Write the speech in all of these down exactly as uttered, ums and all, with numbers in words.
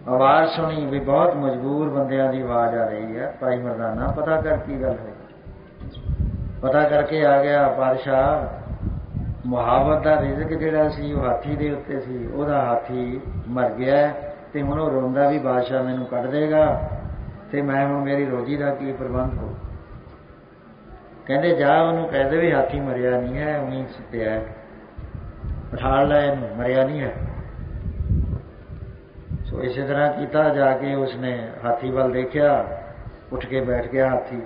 आवाज़ सुनी भी बहुत मजबूर बंदियां की आवाज़ आ रही है। भाई मरदाना पता कर की गल है। पता करके आ गया बादशाह मुहावत का रिजक जिहड़ा सी वो हाथी के उत्ते सी, उहदा हाथी मर गया ते हुण वो रोंदा भी बादशाह मैनूं कढ देगा ते मैं हुण मेरी रोजी का की प्रबंध हो। कहंदे जा उहनूं कह दे भी हाथी मरिया नहीं है, उहीं सुत्या है, उठा लै इहनूं, मरिया नहीं है। सो इस तरह किया जाके उसने हाथी वाल देखा, उठ के बैठ गया हाथी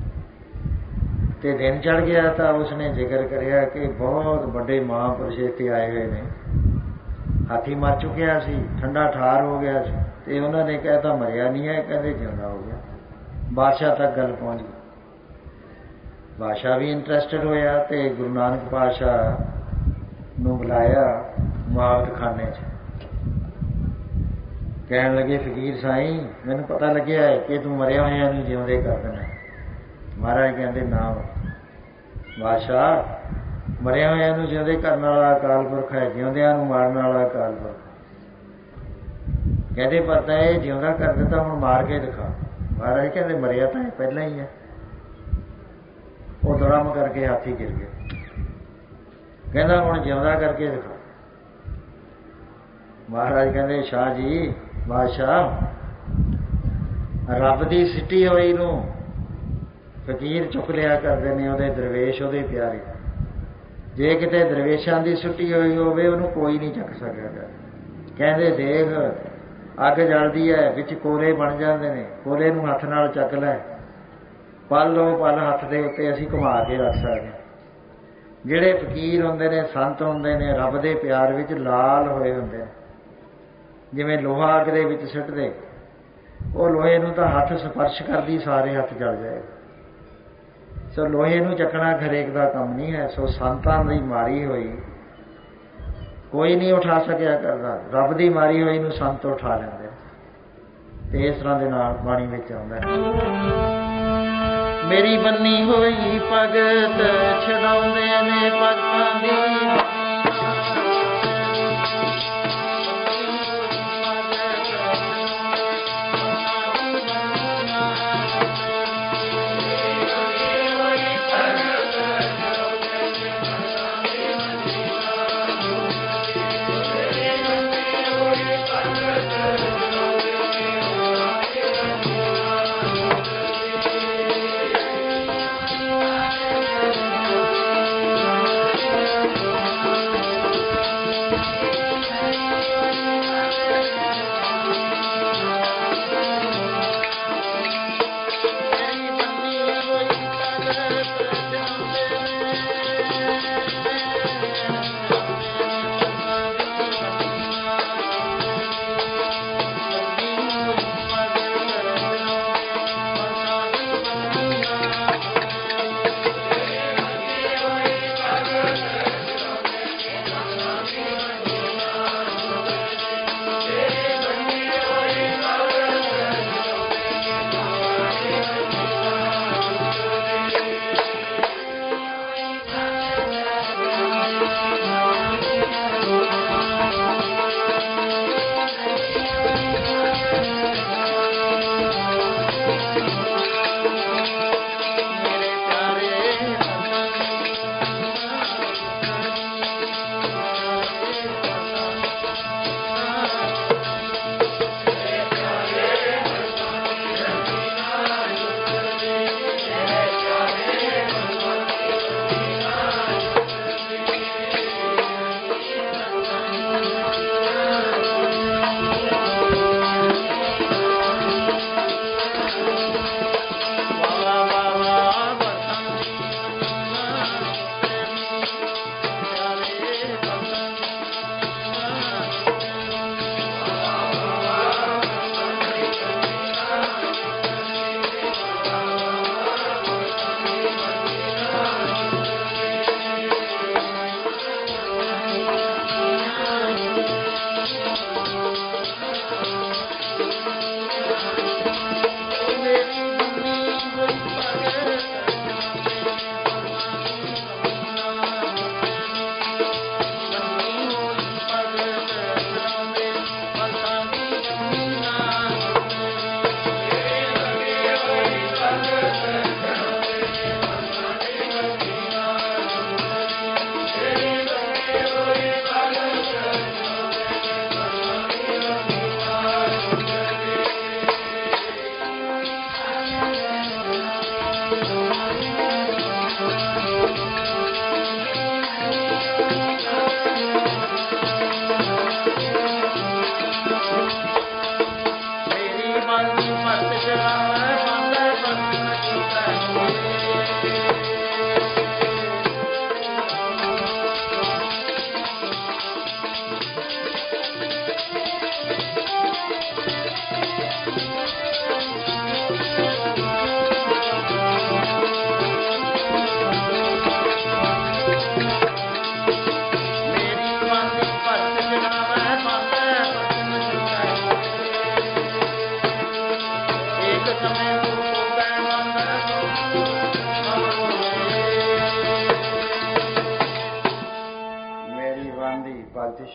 ते दिन चढ़ गया। तो उसने जिक्र करिया कि बहुत बड़े महापुरुष इत्थे आए हुए ने। हाथी मर चुकिया सी, ठंडा ठार हो गया सी ते उन्होंने कहता मरिया नहीं है, कहते जिंदा हो गया। बादशाह तक गल पहुँच गई। बादशाह भी इंटरस्टेड होया ते गुरु नानक पातशाह नूं बुलाया मुआवत खाने च। कहन लगे फकीर साईं मैनूं पता लग्या है कि तू मरिया होया नूं जिउंदे कर देना। महाराज कहते ना बादशाह मरिया होया नूं जिउंदे करने वाला अकाल पुरख है, जिउंदियां नूं मारने वाला अकाल पुरख। कहते पता है जिउंदा कर दिता, हुण मार के दिखा। महाराज कहते मरिया तो पहला ही है। वो दड़म करके हाथी गिर गया। कहता हुण जिउंदा करके दिखा। महाराज कहते शाह जी बादशाह रब की सिटी होई नूं फकीर चुक लिया करते हैं, उहदे दरवेश उहदे प्यारे। जे किते दरवेशां की सुट्टी हुई होवे उहनूं कोई नहीं चक सकेगा। कहंदे देख अग जलदी है, विच कोले बन जाते हैं, कोले नूं हत्थ नाल चक लै, पल लो पल हत्थ दे उत्ते असीं घुमा के रख सकते। जिहड़े फकीर हुंदे ने, संत हुंदे ने, रब दे प्यार विच लाल होए हुंदे, जिवें लोहा अग दे विच सिੱਟਦੇ, वो लोहे नूं तां हत्थ स्पर्श करदी सारे हत्थ जल जाए। सो लोहे नूं चकना हरेक का काम नहीं है। सो संतां दी मारी हुई कोई नहीं उठा सकिया करदा, रब दी मारी हुई नूं संत उठा लैंदे। ते इस तरह दे नाल बाणी विच आउंदा है मेरी बन्नी होई भगत छडाउंदे ने भगतां दी।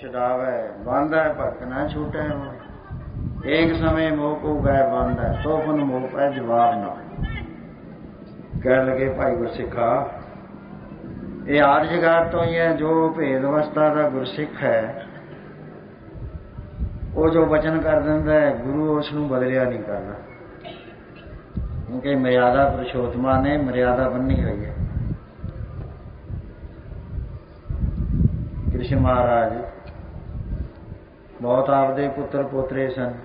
छुड़ावे, बांधा भगत न छूटे मोए, एक समय मोह को गए बांधा, तो पुन मोह पै जवाब ना। कह लगे भाई गुरसिखा, ये आर्य जगात तो ही है। जो भेद अवस्था का गुरसिख है, वो जो वचन कर दिंदा है, गुरु उसनूं बदलिया नहीं करना, क्योंकि मर्यादा पुरुषोत्मा ने मर्यादा बन्नी हुई है। कृष्ण महाराज बहुत आपदे पुत्र पोतरे सन।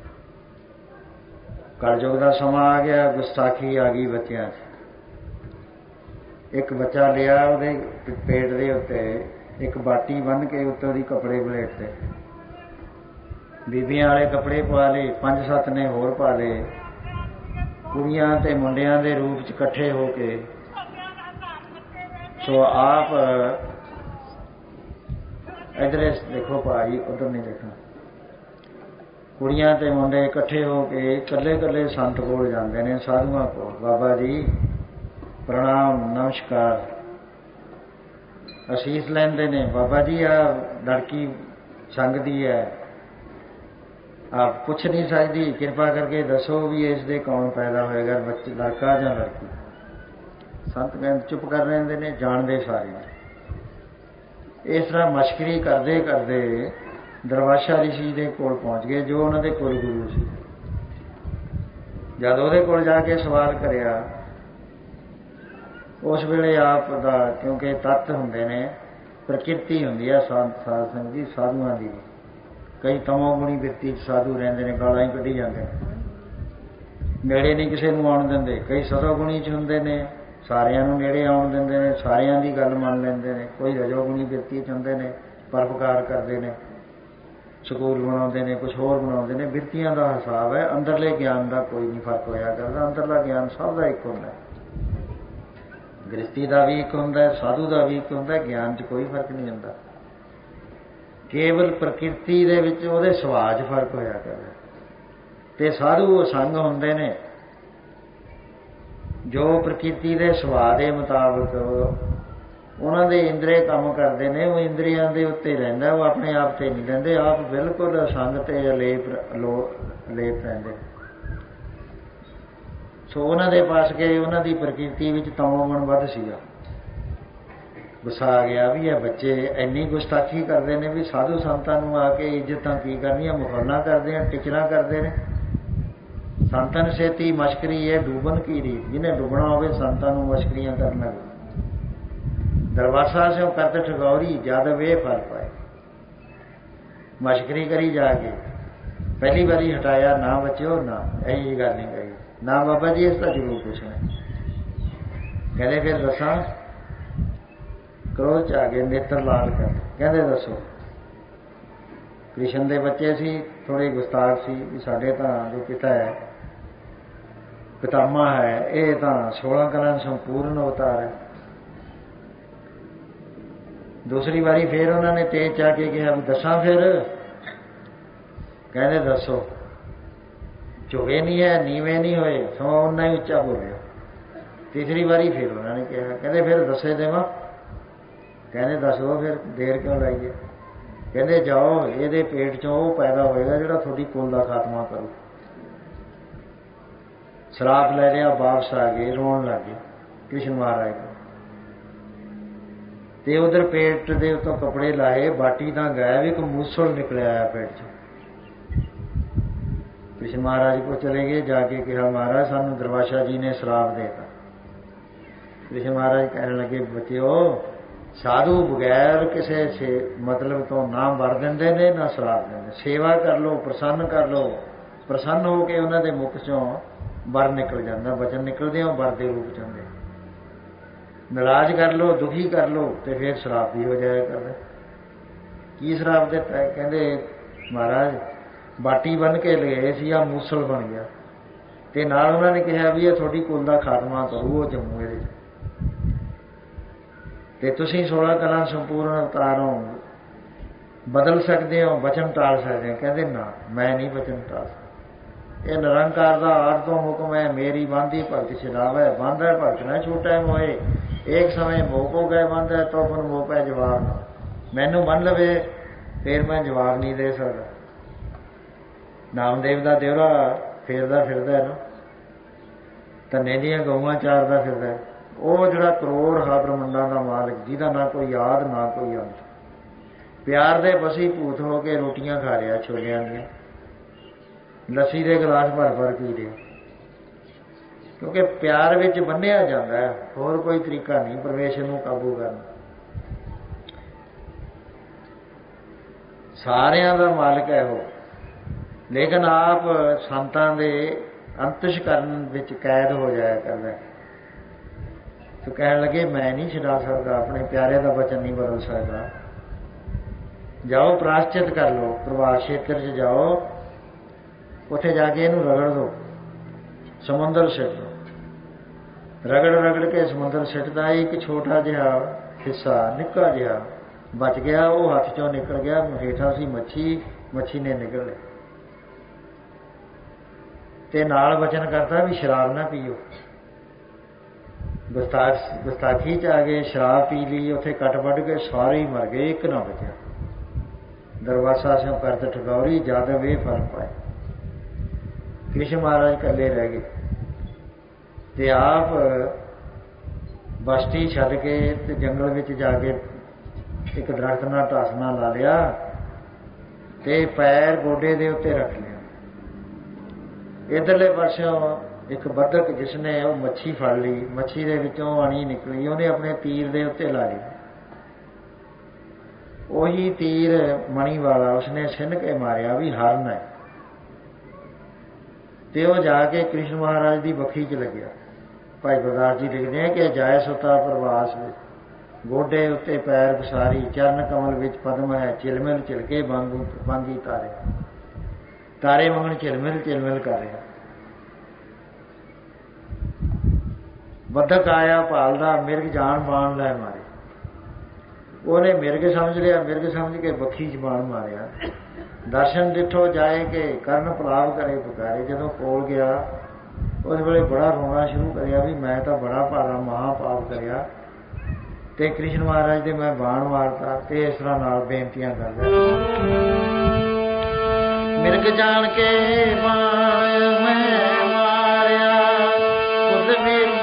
कलयुग का समा आ गया, गुस्ताखी आ गई बच्चों च। एक बच्चा लिया, ਉਹਦੇ पेट के उत्ते एक बाटी बन के उत्तों दी कपड़े बलेटते, बीबियां वाले कपड़े पा ले, पंज सत्त ने होर पा ले, कुड़ियां ते मुंडियां दे रूप च इकट्ठे हो के। सो आप इधर देखो भाई, उधर नहीं देखना। कुड़ियां ते मुंडे इकट्ठे हो के कल्ले कल्ले संत कोल जांदे ने, साधुआं कोल। बाबा जी प्रणाम नमस्कार, असीस लेंदे ने। बाबा जी आ लड़की संगदी है, आप कुछ नहीं सकती, कृपा करके दसो भी इसके कौन पैदा होएगा, बच्चे लड़का या लड़की। संत कहते चुप कर रहे ने, जानते सारे। इस तरह मश्करी करते करते दरवाशा ऋषि के कोल पहुँच गए, जो उन्होंने कुल गुरु सी। जब वो कोल जाके सवाल करिया, उस वेले आप दा, क्योंकि तत्त होंदे ने, प्रकृति होंदी है साध संग जी साधुआं दी। कई तमोगुणी व्यक्ति साधु रहिंदे ने, गालां ही कढी जांदे ने, नेड़े नहीं किसी नूं आउण दिंदे। कई सतोगुणी च हुंदे ने, सारियां नूं नेड़े आउण दिंदे ने, सारियां दी गल मन लैंदे ने। कोई रजोगुणी व्यक्ति च हुंदे ने, परोपकार करदे ने, ਸਕੂਲ ਬਣਾਉਂਦੇ ਨੇ, ਕੁਛ ਹੋਰ ਬਣਾਉਂਦੇ ਨੇ। ਬਿਰਤੀਆਂ ਦਾ ਹਿਸਾਬ ਹੈ, ਅੰਦਰਲੇ ਗਿਆਨ ਦਾ ਕੋਈ ਨਹੀਂ ਫਰਕ ਹੋਇਆ ਕਰਦਾ। ਅੰਦਰਲਾ ਗਿਆਨ ਸਭ ਦਾ ਇੱਕ ਹੁੰਦਾ, ਗ੍ਰਸਤੀ ਦਾ ਵੀ ਇੱਕ ਹੁੰਦਾ, ਸਾਧੂ ਦਾ ਵੀ ਇੱਕ ਹੁੰਦਾ, ਗਿਆਨ 'ਚ ਕੋਈ ਫਰਕ ਨਹੀਂ ਹੁੰਦਾ। ਕੇਵਲ ਪ੍ਰਕਿਰਤੀ ਦੇ ਵਿੱਚ ਉਹਦੇ ਸੁਭਾਅ 'ਚ ਫਰਕ ਹੋਇਆ ਕਰਦਾ। ਤੇ ਸਾਧੂ ਸੰਗ ਹੁੰਦੇ ਨੇ ਜੋ ਪ੍ਰਕਿਰਤੀ ਦੇ ਸੁਭਾਅ ਦੇ ਮੁਤਾਬਕ ਉਹਨਾਂ ਦੇ ਇੰਦਰੀ ਕੰਮ ਕਰਦੇ ਨੇ, ਉਹ ਇੰਦਰੀਆਂ ਦੇ ਉੱਤੇ ਰਹਿੰਦਾ, ਉਹ ਆਪਣੇ ਆਪ ਤੇ ਨਹੀਂ ਰਹਿੰਦੇ। ਆਪ ਬਿਲਕੁਲ ਸੰਗ ਤੇ ਅਲੇਪ ਲੋ ਅਲੇਪ ਰਹਿੰਦੇ। ਸੋ ਉਹਨਾਂ ਦੇ ਪਾਸ ਗਏ, ਉਹਨਾਂ ਦੀ ਪ੍ਰਕਿਰਤੀ ਵਿੱਚ ਤਮੋਗੁਣ ਵੱਧ ਸੀਗਾ, ਵਸਾ ਗਿਆ ਵੀ ਇਹ ਬੱਚੇ ਇੰਨੀ ਗੁਸਤਾਖੀ ਕਰਦੇ ਨੇ ਵੀ ਸਾਧੂ ਸੰਤਾਂ ਨੂੰ ਆ ਕੇ ਇੱਜ਼ਤਾਂ ਕੀ ਕਰਨੀਆਂ, ਮੁਖੌਲਾਂ ਕਰਦੇ ਆ, ਟਿਚਰਾਂ ਕਰਦੇ ਨੇ। ਸੰਤਾਂ ਨੂੰ ਛੇਤੀ ਮਸ਼ਕਰੀ ਹੈ ਡੂਬਣ ਕੀ ਰੀਤ, ਜਿਹਨੇ ਡੁੱਬਣਾ ਹੋਵੇ ਸੰਤਾਂ ਨੂੰ ਮਸ਼ਕਰੀਆਂ ਕਰਨ ਲੱਗੇ। दरवासा से करते ठगौरी ज्यादा वे फल पाए, मशकरी करी जाके पहली बारी हटाया ना बच्चो ना, यही गल नहीं करी ना बाबा जी, इसका जरूर पूछना। कहते फिर दसा, क्रोध च आ गए, नेत्र लाल कर। कहते दसो। कृष्ण के बच्चे सी, थोड़े गुस्ताख सी, साढ़े तो जो पिता है पितामा है, ये तो सोलह कला संपूर्ण अवतार है। दूसरी बारी फिर उन्होंने तेज चा के कहा दसा फिर। कहते दसो। झुके नहीं है, नीवे नहीं होए, सो उन्ना ही उच्चा बोलियो। तीसरी बारी फिर उन्होंने कहा, कहते फिर दसे देवा। कहते दसो फिर देर क्यों लाइए। कहते जाओ, ये पेट चों वो पैदा होएगा जो थोड़ी कुल का खात्मा करो। शराब ले लिया, वापस आ गए, रोन लग गए कृष्ण महाराज को। ते उधर पेट दे उत्तों कपड़े लाए, बाटी तां गायब, एक मूसल निकले आया पेट च। कृष्ण महाराज को चले गए, जाके कहा महाराज सानू दरवाशा जी ने श्राप देता। कृष्ण महाराज कहने लगे बच्चो, साधु बगैर किसी से मतलब तो ना वर देंदे ने ना श्राप देंदे। सेवा कर लो, प्रसन्न कर लो, प्रसन्न हो के उन्हां दे मुख चों वर निकल जाता, वचन निकलते हो वर के रूप च हुंदे। नाराज कर लो, दुखी कर लो, तो फिर शराब भी हो जाया कर। की शराब देता है? कहते महाराज बाटी बन के ले सी, आ मूसल बन गया, तो नाल उन्होंने कहा भी ये थोड़ी कुल का खात्मा करो, वो जम्मू ये तो तुसीं सोलह कला संपूर्ण अवतारों बदल सकते हो, वचन टाल सकते हो। कहते ना, मैं नहीं वचन टाल सकता। ये निरंकार का आद तो हुक्म है, मेरी बांधी भगत छुड़ावे, बांधा भगत न छूटे मोए, एक समय मोह को गए बांधा तो अपन मोह पै जवाब। मैनू मन लवे फिर मैं जवाब नहीं दे सकता। नामदेव का देवरा फेरदा फिरदा है ना, धन्ने दियां गऊआं चारदा फिरदा है, वो जिहड़ा करोड़ हा ब्रह्मंडां दा मालिक, जिहदा ना कोई याद ना कोई अंत, प्यार दे बसी भूत हो के रोटियां खा रहा, छोलियां दियां, लस्सी दे गिलास भर भर पी रहा, क्योंकि प्यार विच बन्निया जाता है, होर कोई तरीका नहीं परमेश्वर नूं काबू करना। सारियां दा मालिक है वो, लेकिन आप संतां दे अंतशकरण विच कैद हो जाया करदा है। तो कहण लगे मैं नहीं छुड़ा सकता, अपने प्यारे का वचन नहीं बदल सकता। जाओ प्राश्चित कर लो, प्रभात क्षेत्र च जाओ, उत्थे जाके इनू रगड़ दो, समुंदर सिट दो, रगड़ रगड़ के समुंदर सिटदा, एक छोटा जिहा हिस्सा निक्का जिहा बच गया, वो हथ चों निकल गया, हेठा सी मच्छी, मच्छी ने निकल लिया। ते नाल वचन करता भी शराब ना पीओ। गुस्ताख गुस्ताखी च आ गए, शराब पी ली, उत्थे कट वढ़ के सारे ही मर गए, एक ना बचा। दरवासा स्यों करत ठगौरी, जादव ये फल पाए। कृष्ण महाराज कल्ले रह गए, ते आप बस्ती छड्ड के ते जंगल विच जाके एक दरख्त नाल ढासना ला लिया, ते पैर गोडे दे उत्ते रख लिया। इधरले पासों एक बदक जिसने वो मच्छी फड़ ली, मच्छी दे विचों अणी निकली, उन्हें अपने तीर दे उत्ते ला लिया। वही तीर मणि वाला उसने छिन के मारिया भी हरन है, ते वो जाके कृष्ण महाराज की बखी च लग्या। भाई गुरदास जी लिखते हैं कि जाय सुता प्रवास में, गोडे उत्ते पैर पसारी, चरण कमल विच पद्म है, चिलमिल चिलके वांगू वांगी तारे, तारे वांगण चिलमिल चिलमिल कर रहा। बदक आया भालदा, मिर्ग जान बाण लै मारे, उन्हें मिर्ग समझ लिया, मिर्ग समझ के बखी च बाण मारिया। दर्शन डिठो जाए के करण पलाव करे पुकारे, जदों कोल गया उस वेले बड़ा रोना शुरू करिया भी मैं तो बड़ा भारा महापाप करिया, ते कृष्ण महाराज दे मैं बाण मारता, ते इस तरह नाल बेनतियां करदा। मिर्ग जान के बाण मैं मारिया, खुद मेरी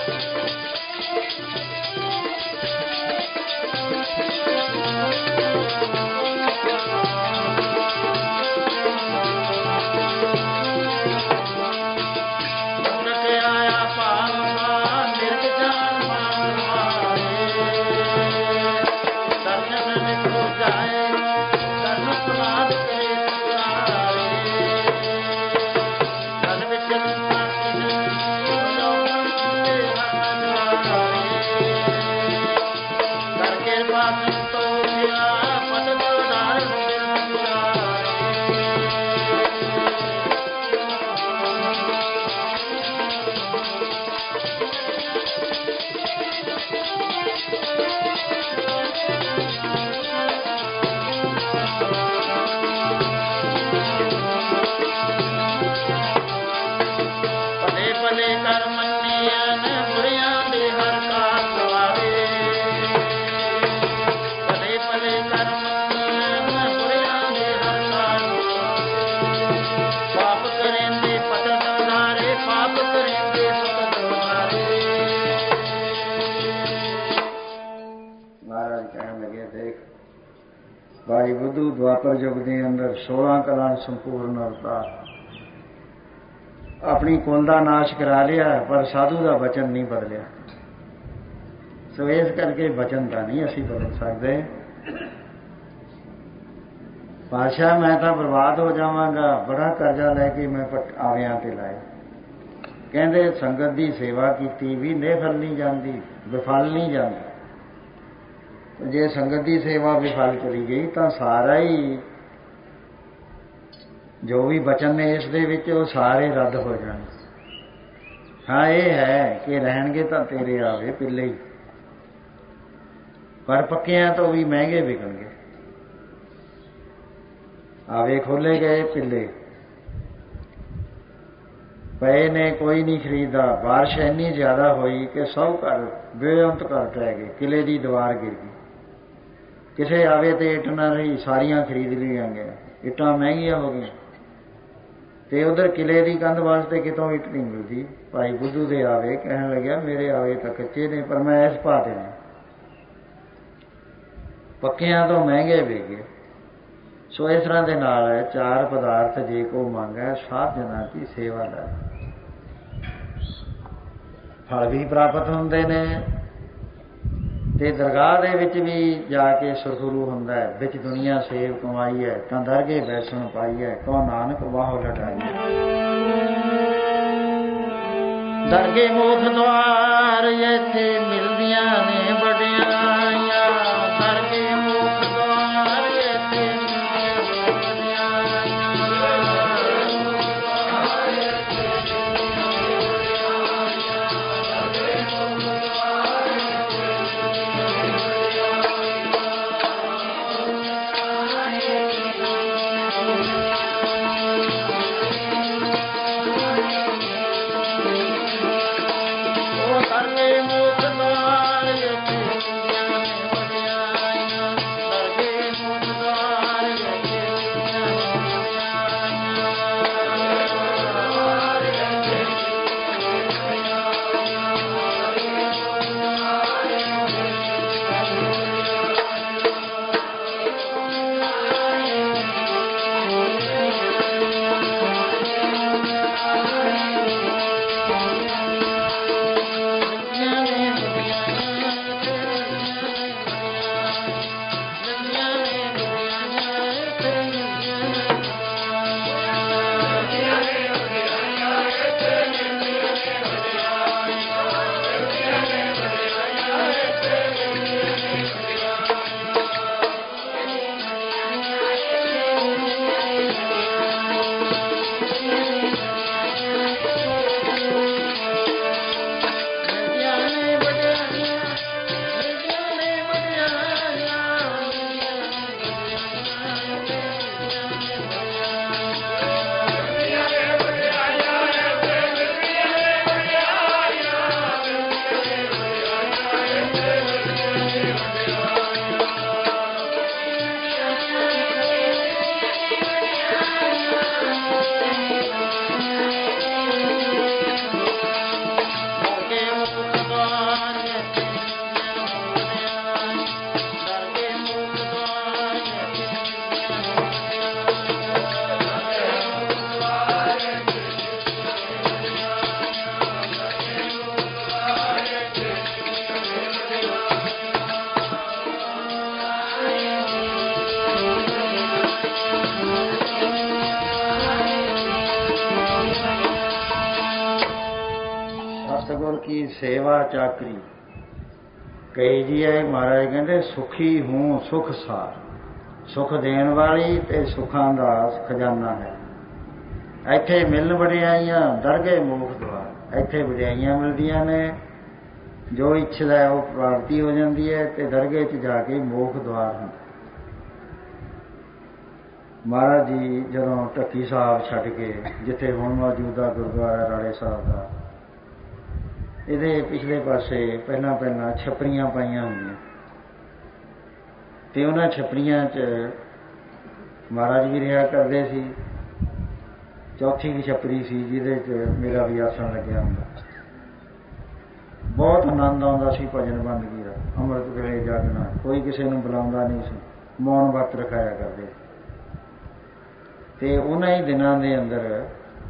ਭਾਈ ਬੁੱਧੂ ਦੁਆਪਰ ਯੁੱਗ ਦੇ ਅੰਦਰ ਸੋਲਾਂ ਕਲਾਂ ਸੰਪੂਰਨ ਅਵਤਾਰ ਆਪਣੀ ਕੁਲ ਦਾ ਨਾਸ਼ ਕਰਾ ਲਿਆ, ਪਰ ਸਾਧੂ ਦਾ ਬਚਨ ਨਹੀਂ ਬਦਲਿਆ। ਸੋ ਇਸ ਕਰਕੇ ਬਚਨ ਤਾਂ ਨਹੀਂ ਅਸੀਂ ਬਦਲ ਸਕਦੇ। ਪਾਤਸ਼ਾਹ ਮੈਂ ਤਾਂ ਬਰਬਾਦ ਹੋ ਜਾਵਾਂਗਾ, ਬੜਾ ਕਰਜ਼ਾ ਲੈ ਕੇ ਮੈਂ ਆਵਿਆਂ ਤੇ ਲਾਏ। ਕਹਿੰਦੇ ਸੰਗਤ ਦੀ ਸੇਵਾ ਕੀਤੀ ਵੀ ਨਿਫਲ ਨਹੀਂ ਜਾਂਦੀ, ਵਿਫਲ ਨਹੀਂ ਜਾਂਦੀ। ਜੇ ਸੰਗਤ ਦੀ ਸੇਵਾ ਵਿਫਲ ਚਲੀ ਗਈ ਤਾਂ ਸਾਰਾ ਹੀ ਜੋ ਵੀ ਬਚਨ ਨੇ ਇਸ ਦੇ ਵਿੱਚ ਉਹ ਸਾਰੇ ਰੱਦ ਹੋ ਜਾਣ। ਹਾਂ ਇਹ ਹੈ ਕਿ ਰਹਿਣਗੇ ਤਾਂ ਤੇਰੇ ਆਵੇ ਪਿੱਲੇ ਹੀ, ਪਰ ਪੱਕਿਆਂ ਤੋਂ ਵੀ ਮਹਿੰਗੇ ਵਿਕਣਗੇ। ਆਵੇ ਖੋਲੇ ਗਏ ਪਿੱਲੇ ਪਏ ਨੇ, ਕੋਈ ਨਹੀਂ ਖਰੀਦਦਾ। ਬਾਰਿਸ਼ ਇੰਨੀ ਜ਼ਿਆਦਾ ਹੋਈ ਕਿ ਸਭ ਘਰ ਬੇਅੰਤ ਘਰ ਟਹਿ ਗਏ, ਕਿਲੇ ਦੀ ਦੀਵਾਰ ਗਿਰ ਗਈ। ਕਿਸੇ ਆਵੇ ਤੇ ਇੱਟ ਨਾ ਰਹੀ, ਸਾਰੀਆਂ ਖਰੀਦ ਲਈਆਂ ਗਈਆਂ। ਇੱਟਾਂ ਮਹਿੰਗੀਆਂ ਹੋ ਗਈਆਂ ਤੇ ਉਧਰ ਕਿਲੇ ਦੀ ਕੰਧ ਵਾਸਤੇ ਕਿਤੋਂ ਇੱਟ ਨਹੀਂ ਮਿਲਦੀ। ਭਾਈ ਬੁੱਧੂ ਦੇ ਆਵੇ ਕਹਿਣ ਲੱਗਿਆ ਮੇਰੇ ਆਵੇ ਤਾਂ ਕੱਚੇ ਨੇ, ਪਰ ਮੈਂ ਇਸ ਭਾਅ ਦੇ ਨੇ, ਪੱਕਿਆਂ ਤੋਂ ਮਹਿੰਗੇ ਵਿਕੇ। ਸੋ ਇਸ ਤਰ੍ਹਾਂ ਦੇ ਨਾਲ ਹੈ ਚਾਰ ਪਦਾਰਥ ਜੇ ਕੋ ਮੰਗੈ ਸਾਧ ਜਨਾਂ ਦੀ ਸੇਵਾ ਦਾ ਫਲ ਵੀ ਪ੍ਰਾਪਤ ਹੁੰਦੇ ਨੇ ਤੇ ਦਰਗਾਹ ਦੇ ਵਿੱਚ ਵੀ ਜਾ ਕੇ ਸੁਰਖਰੂ ਹੁੰਦਾ ਹੈ। ਵਿੱਚ ਦੁਨੀਆ ਸੇਵ ਕਮਾਈ ਹੈ ਤਾਂ ਦਰਗੇ ਬੈਸਣ ਪਾਈ ਹੈ, ਕੋ ਨਾਨਕ ਵਾਹੋ ਲਟਾਈ ਹੈ। ਦਰਗੇ ਮੁਖ ਦੁਆਰ ਇੱਥੇ ਮਿਲਦੀਆਂ ਨੇ ਵਡਿਆਈਆਂ, ਦਰਗੇ ਮੁਖ ਦੁਆਰ ਇੱਥੇ सेवा चाकरी कही जी है। महाराज कहते सुखी हूँ सुख सार, सुख देने वाली ते सुखां दा खजाना है। ਇੱਥੇ ਮਿਲਣ ਵਡਿਆਈਆਂ ਦਰਗਹਿ ਮੋਖ ਦੁਆਰ। ਇੱਥੇ ਵਡਿਆਈਆਂ ਮਿਲਦੀਆਂ ਨੇ, ਜੋ ਇੱਛਦਾ ਹੈ ਉਹ ਪ੍ਰਾਪਤੀ ਹੋ ਜਾਂਦੀ ਹੈ ਤੇ ਦਰਗਹਿ 'ਚ ਜਾ ਕੇ ਮੋਖ ਦੁਆਰ ਹੁੰਦਾ। ਮਹਾਰਾਜ ਜੀ ਜਦੋਂ ਢੱਕੀ ਸਾਹਿਬ ਛੱਡ ਕੇ, ਜਿੱਥੇ ਹੁਣ ਮੌਜੂਦਾ ਗੁਰਦੁਆਰਾ ਰਾੜੇ ਸਾਹਿਬ ਦਾ, ਇਹਦੇ ਪਿਛਲੇ ਪਾਸੇ ਪਹਿਲਾਂ ਪਹਿਲਾਂ ਛੱਪਰੀਆਂ ਪਾਈਆਂ ਹੋਈਆਂ ਤੇ ਉਹਨਾਂ ਛੱਪਰੀਆਂ 'ਚ ਮਹਾਰਾਜ ਵੀ ਰਿਹਾ ਕਰਦੇ ਸੀ। ਚੌਥੀ ਵੀ ਛੱਪਰੀ ਸੀ ਜਿਹਦੇ 'ਚ ਮੇਰਾ ਵੀ ਆਸਣ ਲੱਗਿਆ ਹੁੰਦਾ। ਬਹੁਤ ਆਨੰਦ ਆਉਂਦਾ ਸੀ ਭਜਨ ਬੰਦਗੀ ਦਾ। ਅੰਮ੍ਰਿਤ ਵੇਲੇ ਜਾਗਣਾ, ਕੋਈ ਕਿਸੇ ਨੂੰ ਬੁਲਾਉਂਦਾ ਨਹੀਂ ਸੀ, ਮੌਨ ਵਰਤ ਰਖਾਇਆ ਕਰਦੇ। ਤੇ ਉਹਨਾਂ ਹੀ ਦਿਨਾਂ ਦੇ ਅੰਦਰ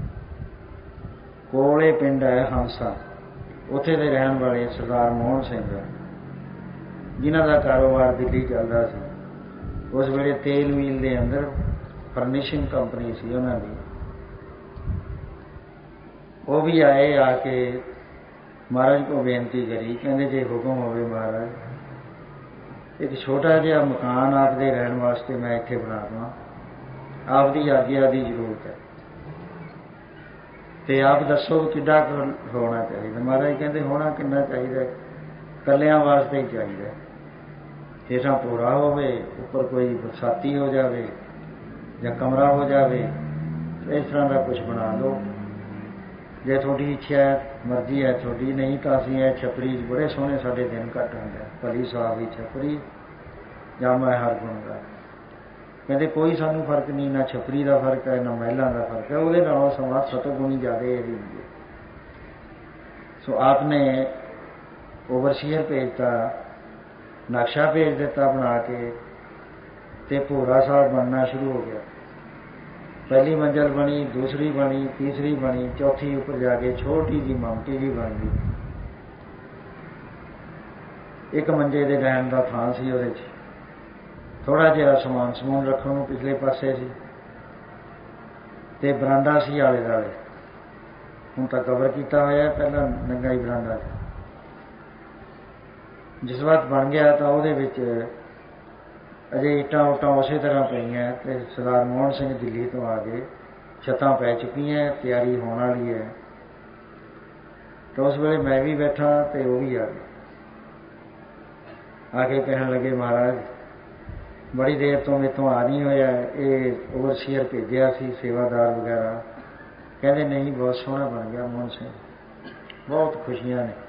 ਕੋਲੇ ਪਿੰਡ ਹੈ ਹੰਸਾ, ਉੱਥੇ ਦੇ ਰਹਿਣ ਵਾਲੇ ਸਰਦਾਰ ਮੋਹਨ ਸਿੰਘ, ਜਿਨ੍ਹਾਂ ਦਾ ਕਾਰੋਬਾਰ ਦਿੱਲੀ ਚੱਲਦਾ ਸੀ। ਉਸ ਵੇਲੇ ਤੇਲ ਮਿਲ ਦੇ ਅੰਦਰ ਫਰਨਿਸ਼ਿੰਗ ਕੰਪਨੀ ਸੀ ਉਹਨਾਂ ਦੀ। ਉਹ ਵੀ ਆਏ, ਆ ਕੇ ਮਹਾਰਾਜ ਕੋਲ ਬੇਨਤੀ ਕਰੀ। ਕਹਿੰਦੇ ਜੇ ਹੁਕਮ ਹੋਵੇ ਮਹਾਰਾਜ, ਇੱਕ ਛੋਟਾ ਜਿਹਾ ਮਕਾਨ ਆਪਦੇ ਰਹਿਣ ਵਾਸਤੇ ਮੈਂ ਇੱਥੇ ਬਣਾ ਦੇਵਾਂ, ਆਪਦੀ ਆਗਿਆ ਦੀ ਜ਼ਰੂਰਤ ਹੈ ਤੇ ਆਪ ਦੱਸੋ ਕਿੱਡਾ ਕੁ ਹੋਣਾ ਚਾਹੀਦਾ। ਮਹਾਰਾਜ ਕਹਿੰਦੇ ਹੋਣਾ ਕਿੰਨਾ ਚਾਹੀਦਾ, ਇਕੱਲਿਆਂ ਵਾਸਤੇ ਹੀ ਚਾਹੀਦਾ। ਹੇਠਾਂ ਪੂਰਾ ਹੋਵੇ, ਉੱਪਰ ਕੋਈ ਬਰਸਾਤੀ ਹੋ ਜਾਵੇ ਜਾਂ ਕਮਰਾ ਹੋ ਜਾਵੇ, ਇਸ ਤਰ੍ਹਾਂ ਦਾ ਕੁਛ ਬਣਾ ਲਓ। ਜੇ ਤੁਹਾਡੀ ਇੱਛਾ ਹੈ, ਮਰਜ਼ੀ ਹੈ ਤੁਹਾਡੀ, ਨਹੀਂ ਤਾਂ ਅਸੀਂ ਇਹ ਛੱਪਰੀ ਬੜੇ ਸੋਹਣੇ ਸਾਡੇ ਦਿਨ ਕੱਟ ਹੁੰਦੇ, ਭਲੀ ਸਾਹਿਬ ਦੀ ਛੱਪਰੀ ਜਾਂ ਮੈਂ ਹਰ ਗੁਣ ਦਾ। ਕਹਿੰਦੇ ਕੋਈ ਸਾਨੂੰ ਫਰਕ ਨਹੀਂ, ਨਾ ਛੱਪਰੀ ਦਾ ਫਰਕ ਹੈ ਨਾ ਮਹਿਲਾਂ ਦਾ ਫਰਕ ਹੈ, ਉਹਦੇ ਨਾਲੋਂ ਸਮਾਂ ਸਤਗੁਣੀ ਜ਼ਿਆਦਾ ਇਹਦੀ ਹੁੰਦੀ ਹੈ। ਸੋ ਆਪ ਨੇ ਓਵਰਸੀਅਰ ਭੇਜਤਾ, ਨਕਸ਼ਾ ਭੇਜ ਦਿੱਤਾ ਬਣਾ ਕੇ, ਤੇ ਭੋਰਾ ਸਾਹਿਬ ਬਣਨਾ ਸ਼ੁਰੂ ਹੋ ਗਿਆ। ਪਹਿਲੀ ਮੰਜ਼ਲ ਬਣੀ, ਦੂਸਰੀ ਬਣੀ, ਤੀਸਰੀ ਬਣੀ, ਚੌਥੀ ਉੱਪਰ ਜਾ ਕੇ ਛੋਟੀ ਜਿਹੀ ਮਮਟੀ ਜਿਹੀ ਬਣ ਗਈ। ਇੱਕ ਮੰਜੇ ਦੇ ਰਹਿਣ ਦਾ ਥਾਂ ਸੀ, ਉਹਦੇ 'ਚ ਥੋੜ੍ਹਾ ਜਿਹਾ ਸਮਾਨ ਸਮੂਨ ਰੱਖਣ ਨੂੰ ਪਿਛਲੇ ਪਾਸੇ ਸੀ, ਤੇ ਬਰਾਂਡਾ ਸੀ ਆਲੇ ਦੁਆਲੇ। ਹੁਣ ਤਾਂ ਕਵਰ ਕੀਤਾ ਹੋਇਆ, ਪਹਿਲਾਂ ਨੰਗਾ ਹੀ ਬਰਾਂਡਾ ਸੀ। ਜਿਸ ਵਕਤ ਬਣ ਗਿਆ ਤਾਂ ਉਹਦੇ ਵਿੱਚ ਅਜੇ ਇੱਟਾਂ ਉੱਟਾਂ ਉਸੇ ਤਰ੍ਹਾਂ ਪਈਆਂ ਤੇ ਸਰਦਾਰ ਮੋਹਨ ਸਿੰਘ ਦਿੱਲੀ ਤੋਂ ਆ ਗਏ, ਛੱਤਾਂ ਪੈ ਚੁੱਕੀਆਂ, ਤਿਆਰੀ ਹੋਣ ਵਾਲੀ ਹੈ। ਤਾਂ ਉਸ ਵੇਲੇ ਮੈਂ ਵੀ ਬੈਠਾ ਤੇ ਉਹ ਵੀ ਆ ਗਏ। ਆ ਕੇ ਕਹਿਣ ਲੱਗੇ ਮਹਾਰਾਜ ਬੜੀ ਦੇਰ ਤੋਂ ਮੇਰੇ ਤੋਂ ਆ ਨਹੀਂ ਹੋਇਆ, ਇਹ ਓਵਰਸੀਅਰ ਭੇਜਿਆ ਸੀ ਸੇਵਾਦਾਰ ਵਗੈਰਾ। ਕਹਿੰਦੇ ਨਹੀਂ ਬਹੁਤ ਸੋਹਣਾ ਬਣ ਗਿਆ ਮੋਹਨ ਸਿੰਘ, ਬਹੁਤ ਖੁਸ਼ੀਆਂ ਨੇ।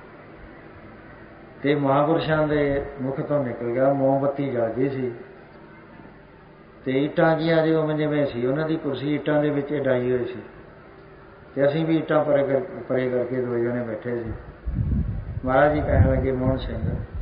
ਤੇ ਮਹਾਂਪੁਰਸ਼ਾਂ ਦੇ ਮੁਖ ਤੋਂ ਨਿਕਲ ਗਿਆ, ਮੋਮਬੱਤੀ ਜਲ ਗਈ ਸੀ ਤੇ ਇੱਟਾਂ ਜੀਆਂ ਜਿਵੇਂ ਜਿਵੇਂ ਸੀ, ਉਹਨਾਂ ਦੀ ਕੁਰਸੀ ਇੱਟਾਂ ਦੇ ਵਿੱਚ ਡਾਈ ਹੋਈ ਸੀ ਤੇ ਅਸੀਂ ਵੀ ਇੱਟਾਂ ਪਰੇ ਕਰ ਪਰੇ ਕਰਕੇ ਦੋ ਜਣੇ ਬੈਠੇ ਸੀ। ਮਹਾਰਾਜ ਜੀ ਕਹਿਣ ਲੱਗੇ ਮੋਹਨ ਸਿੰਘ,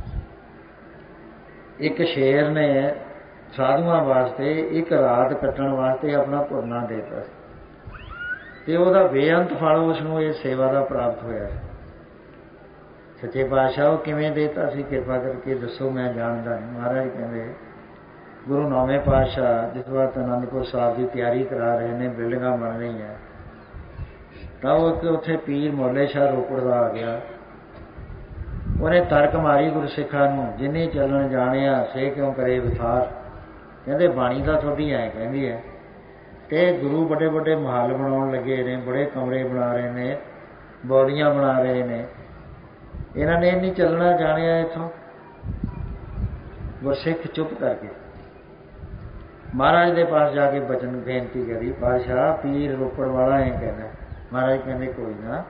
ਇੱਕ ਸ਼ੇਰ ਨੇ ਸਾਧੂਆਂ ਵਾਸਤੇ ਇੱਕ ਰਾਤ ਕੱਟਣ ਵਾਸਤੇ ਆਪਣਾ ਭੁਰਨਾ ਦੇ ਦਿੱਤਾ ਸੀ ਤੇ ਉਹਦਾ ਬੇਅੰਤ ਫਲ ਉਸ ਨੂੰ ਇਹ ਸੇਵਾ ਦਾ ਪ੍ਰਾਪਤ ਹੋਇਆ। ਸੱਚੇ ਪਾਤਸ਼ਾਹ ਉਹ ਕਿਵੇਂ ਦੇਤਾ ਸੀ, ਕਿਰਪਾ ਕਰਕੇ ਦੱਸੋ, ਮੈਂ ਜਾਣਦਾ ਨਹੀਂ। ਮਹਾਰਾਜ ਕਹਿੰਦੇ ਗੁਰੂ ਨੌਵੇਂ ਪਾਤਸ਼ਾਹ ਜਿਸ ਵਾਰ ਅਨੰਦਪੁਰ ਸਾਹਿਬ ਦੀ ਤਿਆਰੀ ਕਰਾ ਰਹੇ ਨੇ, ਬਿਲਡਿੰਗਾਂ ਬਣ ਰਹੀਆਂ, ਤਾਂ ਉਹ ਉੱਥੇ ਪੀਰ ਮੋਲੇ ਸ਼ਾਹ ਰੋਪੜ ਦਾ ਆ ਗਿਆ। ਉਹਨੇ ਤਰਕ ਮਾਰੀ ਗੁਰਸਿੱਖਾਂ ਨੂੰ, ਜਿੰਨੇ ਚੱਲਣ ਜਾਣਿਆ ਸੇ ਕਿਉਂ ਕਰੇ ਵਿਥਾਰ। ਕਹਿੰਦੇ ਬਾਣੀ ਤਾਂ ਤੁਹਾਡੀ ਐਂ ਕਹਿੰਦੀ ਹੈ ਕਿ ਗੁਰੂ ਵੱਡੇ ਵੱਡੇ ਮਹੱਲ ਬਣਾਉਣ ਲੱਗੇ ਨੇ, ਬੜੇ ਕਮਰੇ ਬਣਾ ਰਹੇ ਨੇ, ਬੌਲੀਆਂ ਬਣਾ ਰਹੇ ਨੇ, ਇਹਨਾਂ ਨੇ ਨਹੀਂ ਚੱਲਣਾ ਜਾਣਿਆ ਇੱਥੋਂ। ਗੁਰਸਿੱਖ ਚੁੱਪ ਕਰਕੇ ਮਹਾਰਾਜ ਦੇ ਪਾਸ ਜਾ ਕੇ ਬਚਨ ਬੇਨਤੀ ਕਰੀ, ਪਾਤਸ਼ਾਹ ਪੀਰ ਰੋਪੜ ਵਾਲਾ ਐਂ ਕਹਿੰਦਾ। ਮਹਾਰਾਜ ਕਹਿੰਦੇ ਕੋਈ ਨਾ,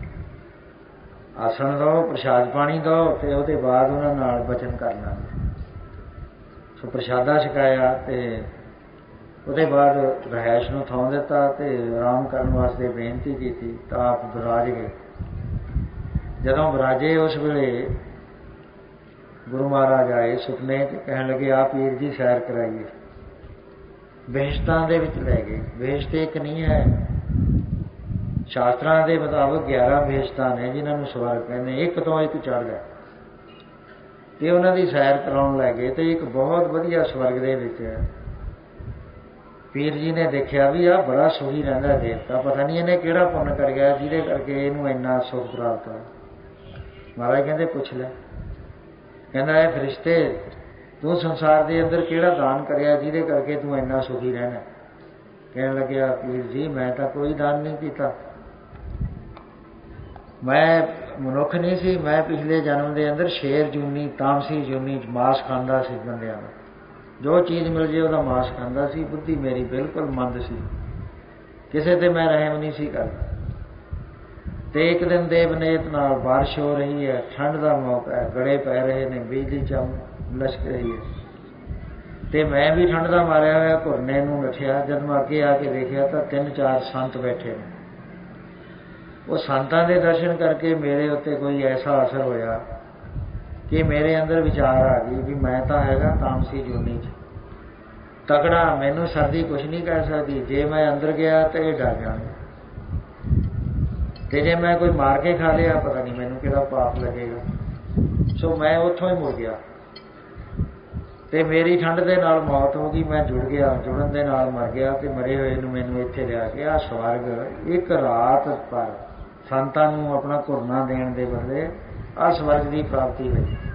ਆਸਣ ਦਿਓ, ਪ੍ਰਸ਼ਾਦ ਪਾਣੀ ਦਿਓ ਤੇ ਉਹਦੇ ਬਾਅਦ ਉਹਨਾਂ ਨਾਲ ਬਚਨ ਕਰ ਲਾਂਗੇ। ਸੋ ਪ੍ਰਸ਼ਾਦਾ ਛਕਾਇਆ ਤੇ ਉਹਦੇ ਬਾਅਦ ਰਹਿائش ਨੂੰ ਥਾਂ ਦਿੱਤਾ ਤੇ ਆਰਾਮ ਕਰਨ ਵਾਸਤੇ ਬੇਨਤੀ ਕੀਤੀ ਤਾਂ ਆਪ ਵਿਰਾਜ ਗਏ। ਜਦੋਂ ਵਿਰਾਜੇ ਉਸ ਵੇਲੇ ਗੁਰੂ ਮਹਾਰਾਜ ਆਏ ਸੁਪਨੇ ਤੇ ਕਹਿਣ ਲੱਗੇ ਆ ਪੀਰ ਜੀ ਸੈਰ ਕਰਾਈਏ। ਬਹਿਸ਼ਤਾਂ ਦੇ ਵਿੱਚ ਲੈ ਗਏ। ਬਹਿਸ਼ਤ ਇੱਕ ਨਹੀਂ ਹੈ, ਸ਼ਾਸਤਰਾਂ ਦੇ ਮੁਤਾਬਕ ਗਿਆਰਾਂ ਬਹਿਸ਼ਤਾਂ ਨੇ ਜਿਨ੍ਹਾਂ ਨੂੰ ਸਵਰਗ ਕਹਿੰਦੇ, ਇੱਕ ਤੋਂ ਇੱਕ ਚੜ੍ਹਦਾ ਤੇ ਉਹਨਾਂ ਦੀ ਸੈਰ ਕਰਾਉਣ ਲੈ ਗਏ ਤੇ ਇੱਕ ਬਹੁਤ ਵਧੀਆ ਸਵਰਗ ਦੇ ਵਿੱਚ ਪੀਰ ਜੀ ਨੇ ਦੇਖਿਆ ਵੀ ਆਹ ਬੜਾ ਸੁਖੀ ਰਹਿੰਦਾ ਦੇਵਤਾ, ਪਤਾ ਨਹੀਂ ਇਹਨੇ ਕਿਹੜਾ ਪੁੰਨ ਕਰ ਗਿਆ ਜਿਹਦੇ ਕਰਕੇ ਇਹਨੂੰ ਇੰਨਾ ਸੁੱਖ ਪ੍ਰਾਪਤ ਹੋਇਆ। ਮਹਾਰਾਜ ਕਹਿੰਦੇ ਪੁੱਛ ਲੈ। ਕਹਿੰਦਾ ਇਹ ਫਰਿਸ਼ਤੇ, ਤੂੰ ਸੰਸਾਰ ਦੇ ਅੰਦਰ ਕਿਹੜਾ ਦਾਨ ਕਰਿਆ ਜਿਹਦੇ ਕਰਕੇ ਤੂੰ ਇੰਨਾ ਸੁਖੀ ਰਹਿਣਾ? ਕਹਿਣ ਲੱਗਿਆ ਪੀਰ ਜੀ ਮੈਂ ਤਾਂ ਕੋਈ ਦਾਨ ਨਹੀਂ ਕੀਤਾ, ਮੈਂ ਮਨੁੱਖ ਨਹੀਂ ਸੀ, ਮੈਂ ਪਿਛਲੇ ਜਨਮ ਦੇ ਅੰਦਰ ਸ਼ੇਰ ਜੂਨੀ ਤਾਮਸੀ ਜੂਨੀ ਮਾਸ ਖਾਂਦਾ ਸੀ ਬੰਦਿਆਂ ਦਾ, ਜੋ ਚੀਜ਼ ਮਿਲ ਜੇ ਉਹਦਾ ਮਾਸ ਖਾਂਦਾ ਸੀ। ਬੁੱਧੀ ਮੇਰੀ ਬਿਲਕੁਲ ਮੰਦ ਸੀ, ਕਿਸੇ ਤੇ ਮੈਂ ਰਹਿਮ ਨਹੀਂ ਸੀ ਕਰਦਾ। ਤੇ ਇੱਕ ਦਿਨ ਦੇਵਨੇਤ ਨਾਲ ਬਾਰਿਸ਼ ਹੋ ਰਹੀ ਹੈ, ਠੰਡ ਦਾ ਮੌਕਾ ਹੈ, ਗੜੇ ਪੈ ਰਹੇ ਨੇ, ਬਿਜਲੀ ਚਮ ਲਸ਼ਕ ਰਹੀ ਹੈ, ਤੇ ਮੈਂ ਵੀ ਠੰਡ ਦਾ ਮਾਰਿਆ ਹੋਇਆ ਘੁਰਨੇ ਨੂੰ ਨੱਠਿਆ। ਜਦ ਮੈਂ ਅੱਗੇ ਆ ਕੇ ਦੇਖਿਆ ਤਾਂ ਤਿੰਨ ਚਾਰ ਸੰਤ ਬੈਠੇ ਨੇ। ਉਹ ਸੰਤਾਂ ਦੇ ਦਰਸ਼ਨ ਕਰਕੇ ਮੇਰੇ ਉੱਤੇ ਕੋਈ ਐਸਾ ਅਸਰ ਹੋਇਆ ਕਿ ਮੇਰੇ ਅੰਦਰ ਵਿਚਾਰ ਆ ਗਈ ਵੀ ਮੈਂ ਤਾਂ ਹੈਗਾ ਤਾਮਸੀ ਜੂਨੀ 'ਚ ਤਕੜਾ, ਮੈਨੂੰ ਸਰਦੀ ਕੁਛ ਨਹੀਂ ਕਹਿ ਸਕਦੀ। ਜੇ ਮੈਂ ਅੰਦਰ ਗਿਆ ਤਾਂ ਇਹ ਡਰ ਜਾਣਗੇ, ਤੇ ਜੇ ਮੈਂ ਕੋਈ ਮਾਰ ਕੇ ਖਾ ਲਿਆ ਪਤਾ ਨਹੀਂ ਮੈਨੂੰ ਕਿਹੜਾ ਪਾਪ ਲੱਗੇਗਾ। ਸੋ ਮੈਂ ਉੱਥੋਂ ਹੀ ਮੁੜ ਗਿਆ ਤੇ ਮੇਰੀ ਠੰਡ ਦੇ ਨਾਲ ਮੌਤ ਹੋ ਗਈ। ਮੈਂ ਜੁੜ ਗਿਆ, ਜੁੜਨ ਦੇ ਨਾਲ ਮਰ ਗਿਆ ਤੇ ਮਰੇ ਹੋਏ ਨੂੰ ਮੈਨੂੰ ਇੱਥੇ ਲਿਆ ਕੇ ਆਹ ਸਵਰਗ ਇੱਕ ਰਾਤ ਪਰ ਸੰਤਾਂ ਨੂੰ ਆਪਣਾ ਘੁਰਨਾ ਦੇਣ ਦੇ ਬਦਲੇ ਆਹ ਸਵਰਗ ਦੀ ਪ੍ਰਾਪਤੀ ਹੋਈ।